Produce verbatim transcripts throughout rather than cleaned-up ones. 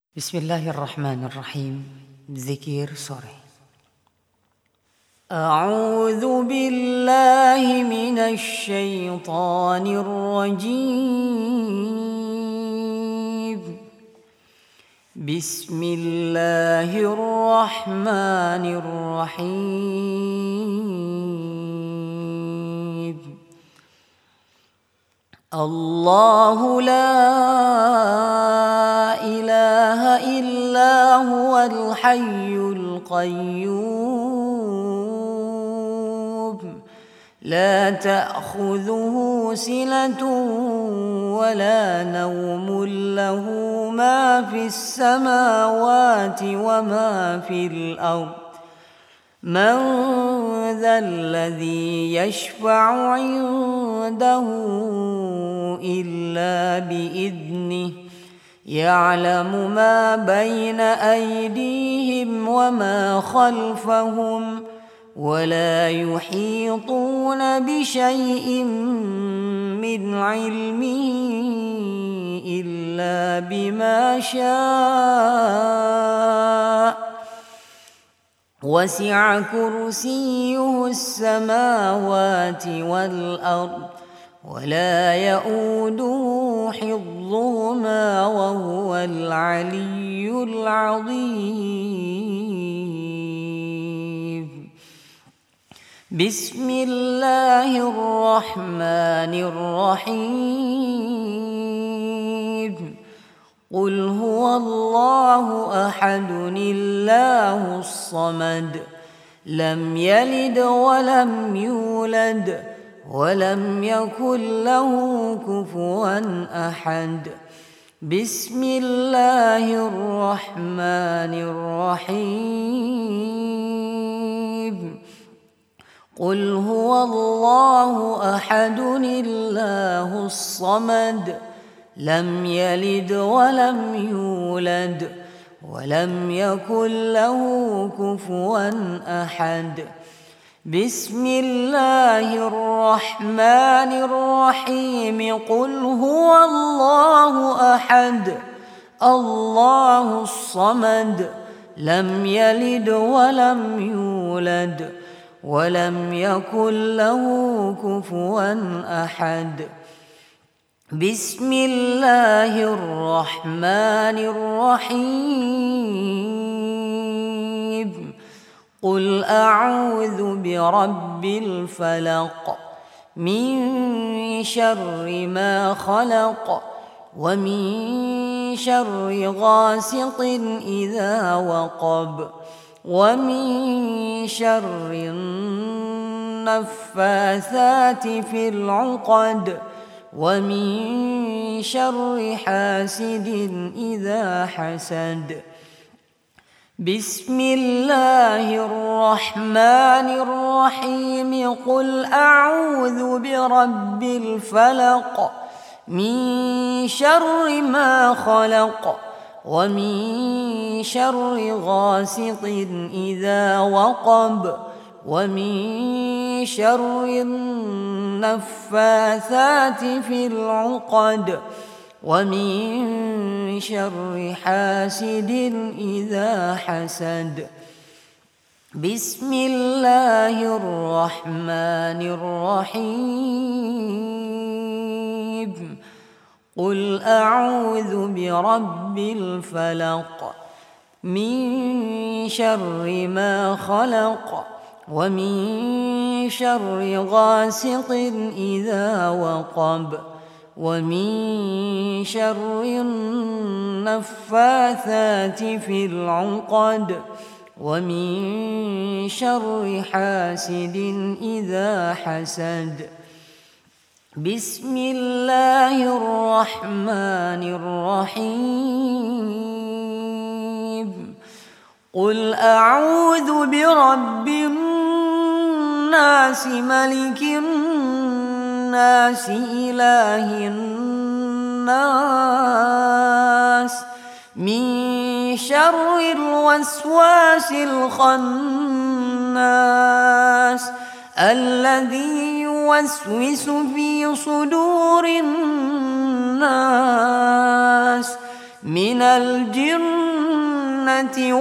بسم الله الرحمن الرحيم. ذكر سورة. أعوذ بالله من الشيطان الرجيم. بسم الله الرحمن الرحيم. الله لا إله إلا هو الحي القيوم لا تأخذه سنة ولا نوم له ما في السماوات وما في الأرض من ذا الذي يشفع عنده إلا بإذنه يعلم ما بين أيديهم وما خلفهم ولا يحيطون بشيء من علمه إلا بما شاء وسع كرسيه السماوات والأرض ولا يؤوده حفظهما وهو العلي العظيم. بسم الله الرحمن الرحيم. قل هو الله أحد الله الصمد لم يلد ولم يولد ولم يكن له كفوا أحد. بسم الله الرحمن الرحيم. قل هو الله أحد الله الصمد لم يلد ولم يولد ولم يكن له كفوا أحد. بسم الله الرحمن الرحيم. قل هو الله أحد الله الصمد لم يلد ولم يولد ولم يكن له كفوا أحد. بسم الله الرحمن الرحيم. قل أعوذ برب الفلق من شر ما خلق ومن شر غاسق إذا وقب ومن شر النفاثات في العقد ومن شر حاسد إذا حسد. بسم الله الرحمن الرحيم. قل أعوذ برب الفلق من شر ما خلق ومن شر غاسق إذا وقب ومن شر النفاثات في العقد ومن شر حاسد إذا حسد. بسم الله الرحمن الرحيم. قل أعوذ برب الفلق من شر ما خلق ومن شر غاسق إذا وقب ومن شر النفاثات في العقد ومن شر حاسد إذا حسد. بسم الله الرحمن الرحيم. قل أعوذ برب الناس ملك الناس إله الناس من شر الوسواس الخناس الذي يوسوس في صدور الناس من الجنة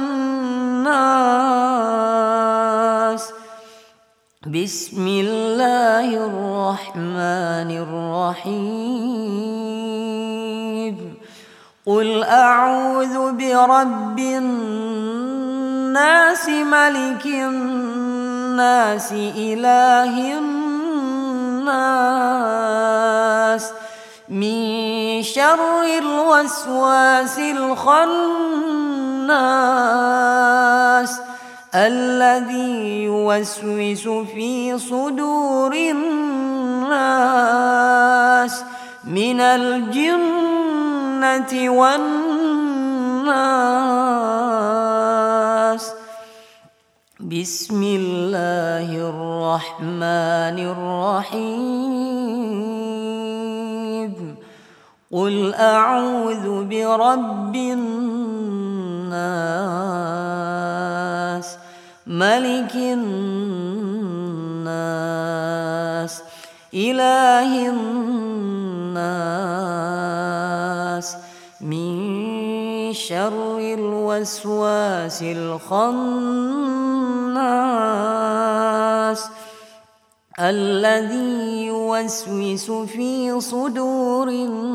والناس. بسم الله الرحمن الرحيم. قل أعوذ برب الناس ملك الناس إله الناس من شر الوسواس الخناس الذي يوسوس في صدور الناس من الجنة والناس. بسم الله الرحمن الرحيم. قل أعوذ برب الناس ملك الناس إله الناس من شر الوسواس الخناس الذي يوسوس في صدور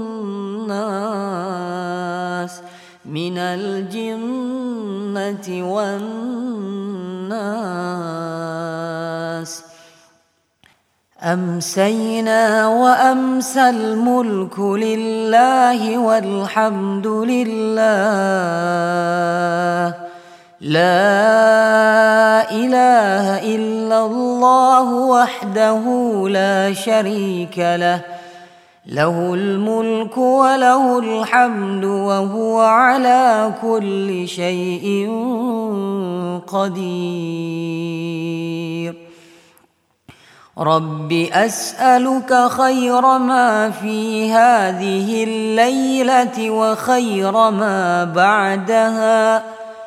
الناس من الجنة والناس. أمسينا وأمسى الملك لله والحمد لله لا إله إلا الله وحده لا شريك له له الملك وله الحمد وهو على كل شيء قدير. رب أسألك خير ما في هذه الليلة وخير ما بعدها،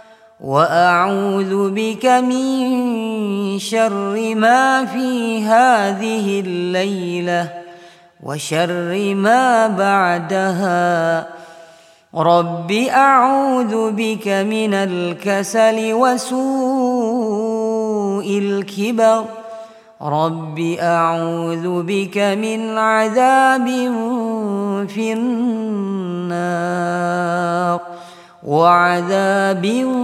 وأعوذ بك من شر ما في هذه الليلة وشر ما بعدها. رب أعوذ بك من الكسل وسوء الكبر. رب أعوذ بك من عذاب في النار وعذاب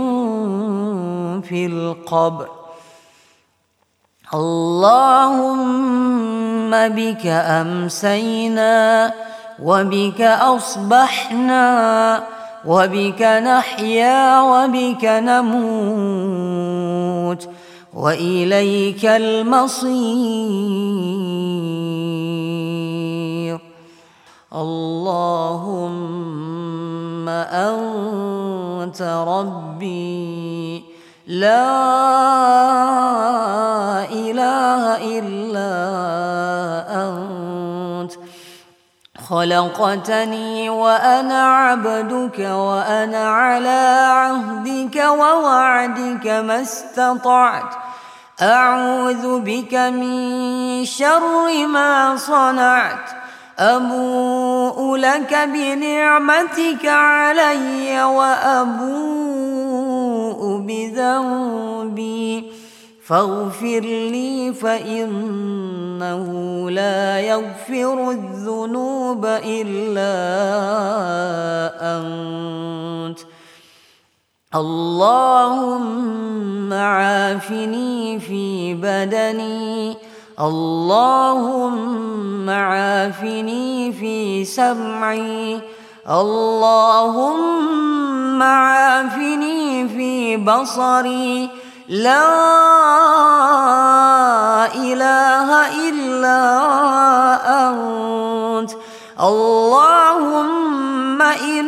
في القبر. اللهم بك أمسينا وبك أصبحنا وبك نحيا وبك نموت وإليك المصير. اللهم أنت ربي لا إله إلا أنت، خلقتني وأنا عبدك وأنا على عهدك ووعدك ما استطعت. أعوذ بك من شر ما صنعت. أبوء لك بنعمتك علي وأبوء بذنبي فاغفر لي فإنه لا يغفر الذنوب إلا أنت. اللهم عافني في بدني، اللهم عافني في سمعي، اللهم عافني في بصري. لا إله إلا أنت. اللهم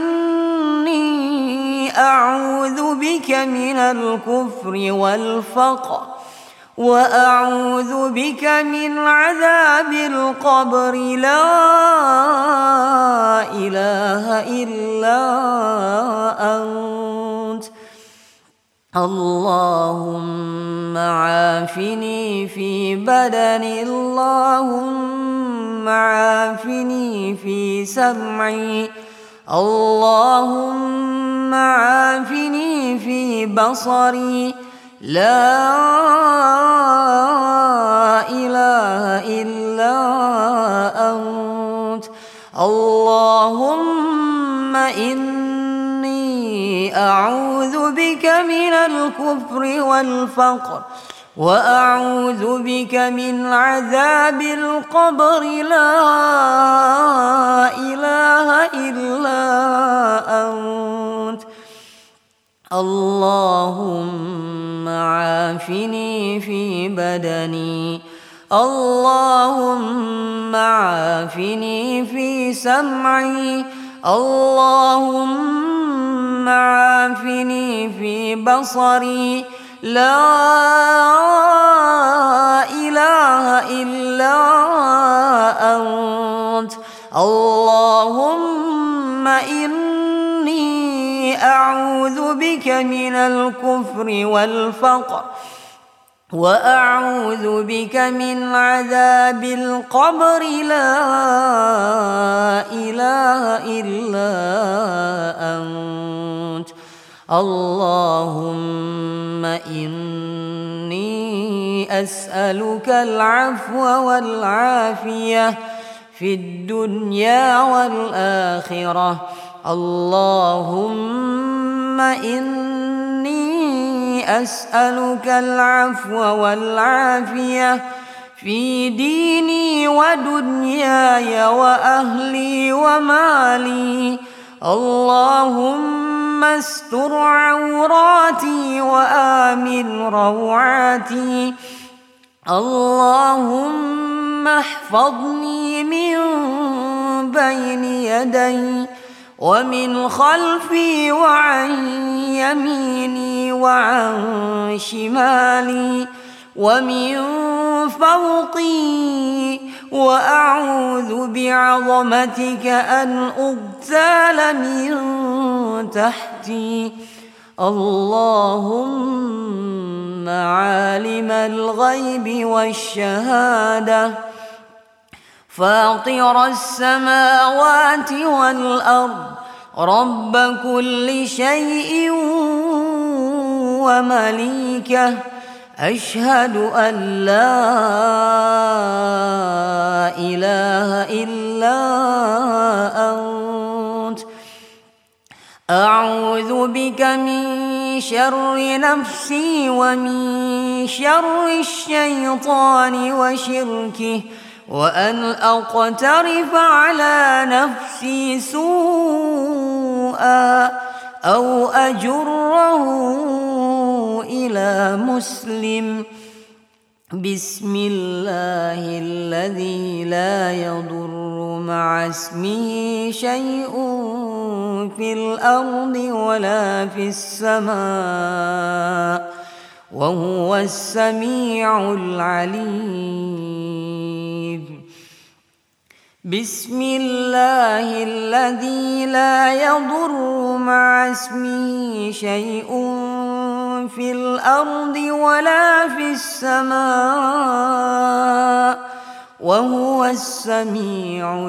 إني أعوذ بك من الكفر والفقر، وأعوذ بك من عذاب القبر. لا إله إلا أنت. اللهم عافني في بدني، اللهم عافني في سمعي، اللهم عافني في بصري لا إله إلا أنت اللهم إني أعوذ بك من الكفر والفقر وأعوذ بك من عذاب القبر لا إله إلا أنت اللهم عافني في بدني اللهم عافني في سمعي اللهم عافني في بصري لا إله إلا أنت اللهم إني أعوذ بك من الكفر والفقر وأعوذ بك من عذاب القبر لا إله إلا أنت اللهم إني أسألك العفو والعافية في الدنيا والآخرة اللهم إني أسألك العفو والعافية في ديني ودنياي وأهلي ومالي اللهم استر عوراتي وآمن روعاتي اللهم احفظني من بين يدي ومن خلفي وعن يميني وعن شمالي ومن فوقي وأعوذ بعظمتك أن أغتال من تحتي اللهم عالم الغيب والشهادة فاطر السماوات والأرض رب كل شيء ومليكه أشهد أن لا إله إلا أنت أعوذ بك من شر نفسي ومن شر الشيطان وشركه وأن أقترف على نفسي سوءا أو أجره إلى مسلم بسم الله الذي لا يضر مع اسمه شيء في الأرض ولا في السماء وهو السميع العليم بسم الله الذي لا يضر مع اسمه شيء في الأرض ولا في السماء وهو السميع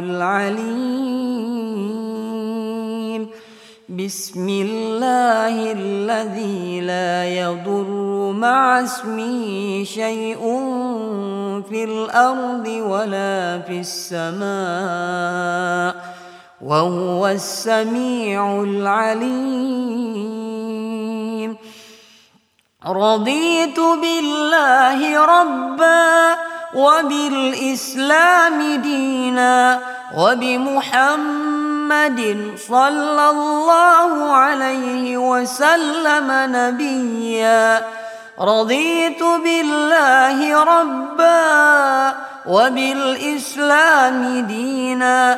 العليم بسم الله الذي لا يضر مع اسمه شيء في الأرض ولا في السماء وهو السميع العليم رضيت بالله ربا وبالإسلام دينا وبمحمد صلى الله عليه وسلم نبيا رضيت بالله ربا وبالإسلام دينا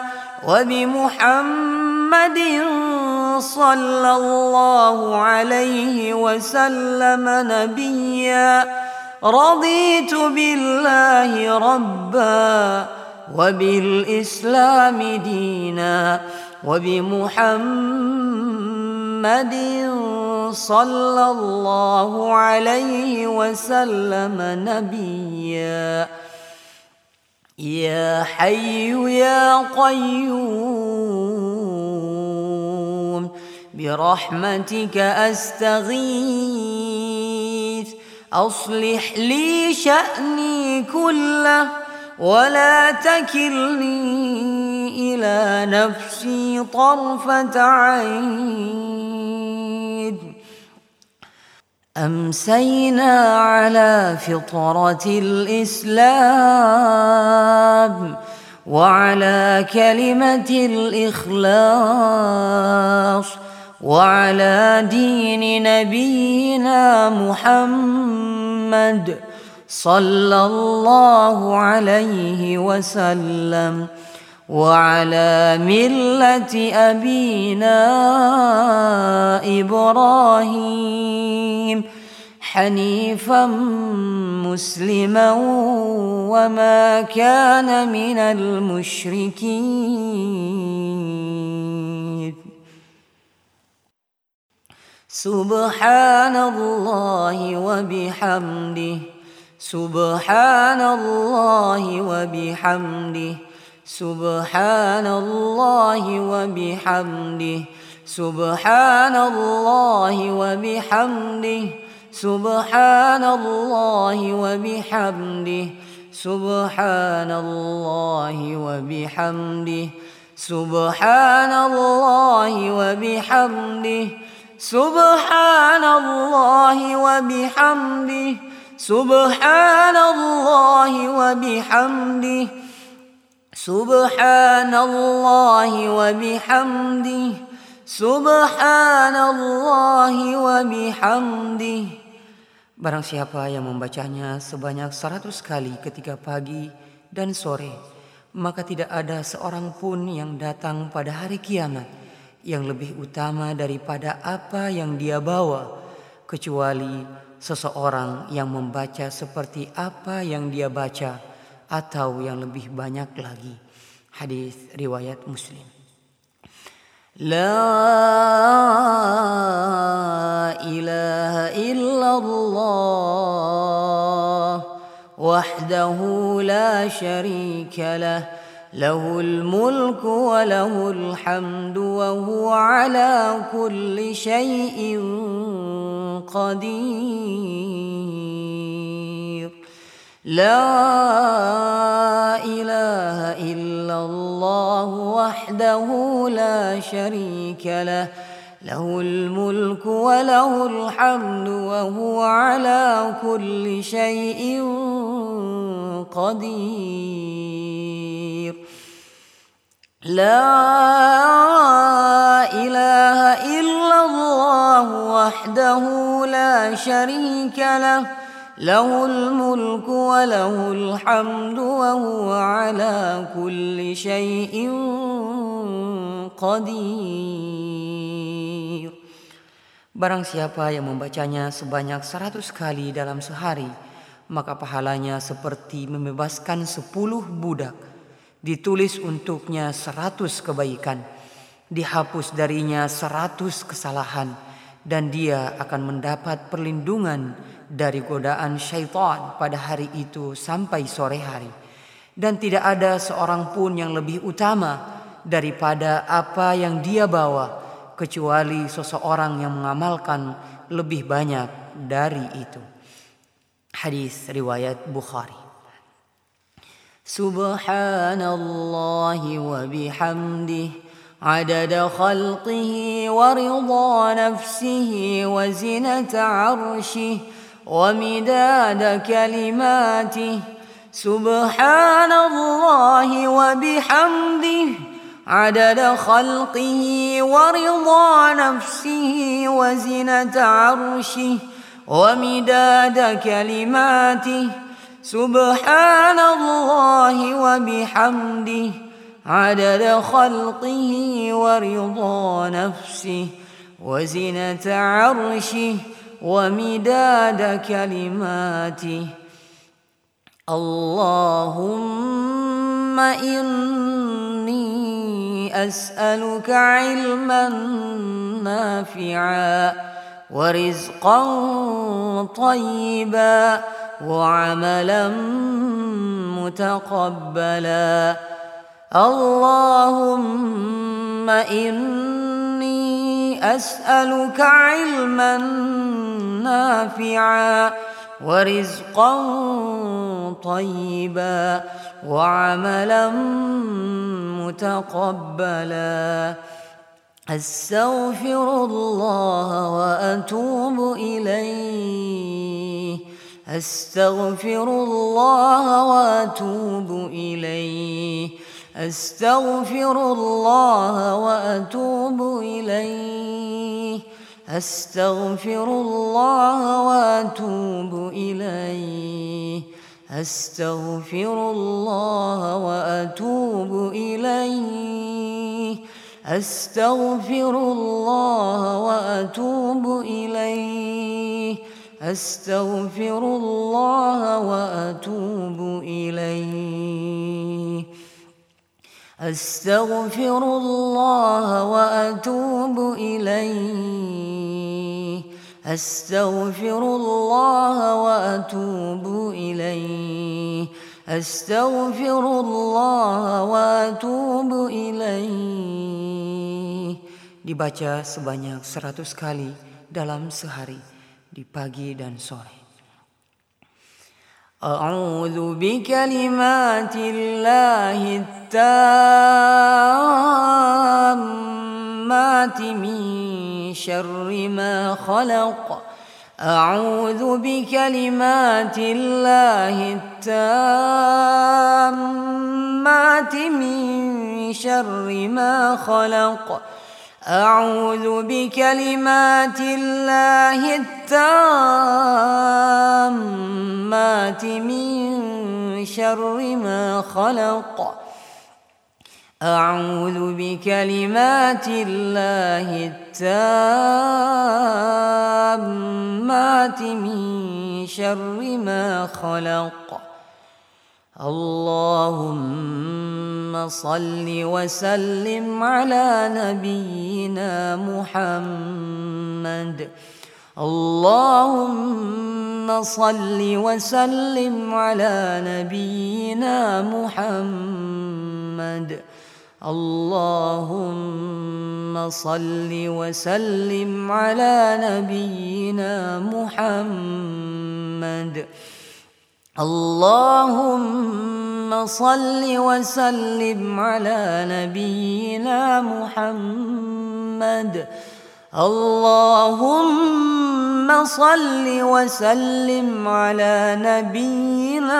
وبمحمد صلى الله عليه وسلم نبيا رضيت بالله ربا وبالإسلام دينا وبمحمد صلى الله عليه وسلم نبيا يا حي يا قيوم برحمتك أستغيث أصلح لي شأني كله ولا تكلني إلى نفسي طرفة عين. أمسينا على فطرة الإسلام وعلى كلمة الإخلاص وعلى دين نبينا محمد صلى الله عليه وسلم وعلى ملة أبينا إبراهيم حنيفا مسلما وما كان من المشركين. سبحان الله وبحمده سبحان الله وبحمده سبحان الله وبحمده سبحان الله وبحمده سبحان الله وبحمده سبحان الله وبحمده سبحان الله وبحمده سبحان الله وبحمده سبحان الله وبحمده سبحان الله وبحمده سبحان الله وبحمده. Barang siapa yang membacanya sebanyak seratus kali ketika pagi dan sore, maka tidak ada seorang pun yang datang pada hari kiamat yang lebih utama daripada apa yang dia bawa, kecuali seseorang yang membaca seperti apa yang dia baca atau yang lebih banyak lagi. Hadis riwayat Muslim. La ilaha illallah wahdahu la syarika lah lahul mulku wa lahul hamdu wa huwa ala kulli syai'in qadir. La ilaha illallah wahdahu la syarika lah lahul mulku wa lahul hamdu wa huwa ala kulli syai'in qadir. La ilaha illallah wahdahu la syarika lah lahul mulku wa lahul hamdu wa huwa ala kulli syai'in qadir. Barang siapa yang membacanya sebanyak seratus kali dalam sehari, maka pahalanya seperti membebaskan sepuluh budak. Ditulis untuknya seratus kebaikan, dihapus darinya seratus kesalahan, dan dia akan mendapat perlindungan dari godaan syaitan pada hari itu sampai sore hari. Dan tidak ada seorang pun yang lebih utama daripada apa yang dia bawa, kecuali seseorang yang mengamalkan lebih banyak dari itu. Hadis riwayat Bukhari. Subhanallahi wa bihamdihi عدد خلقه ورضا نفسه وزنة عرشه ومداد كلماته. سبحان الله وبحمده عدد خلقه ورضا نفسه وزنة عرشه ومداد كلماته. سبحان الله وبحمده عدد خلقه ورضا نفسه وزنة عرشه ومداد كلماته. اللهم إني أسألك علما نافعا ورزقا طيبا وعملا متقبلا. اللهم إني أسألك علما نافعا ورزقا طيبا وعملا متقبلا أستغفر الله وأتوب إليه أستغفر الله وأتوب إليه أستغفر الله وأتوب إليه أستغفر الله وأتوب إليه أستغفر الله وأتوب إليه أستغفر الله وأتوب إليه أستغفر الله وأتوب إليه أستغفر الله وأتوب إليه أستغفر الله وأتوب إليه أستغفر الله وأتوب إليه. Dibaca sebanyak seratus kali dalam sehari, di pagi dan sore. أعوذ بكلمات الله التامات من شر ما خلق أعوذ بكلمات الله التامات من شر ما خلق أعوذ بكلمات الله التامات من شر ما خلق أعوذ بكلمات الله التامات من شر ما خلق اللهم صل وسلم على نبينا محمد اللهم صل وسلم على نبينا محمد اللهم صل وسلم على نبينا محمد اللهم صل وسلم على نبينا محمد اللهم صل وسلم على نبينا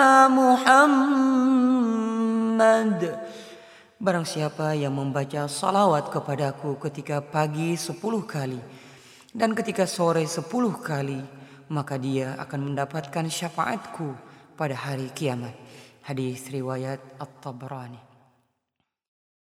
محمد. Barang siapa yang membaca salawat kepadaku ketika pagi sepuluh kali dan ketika sore sepuluh kali, maka dia akan mendapatkan syafaatku pada hari kiamat. Hadis riwayat At-Tabrani.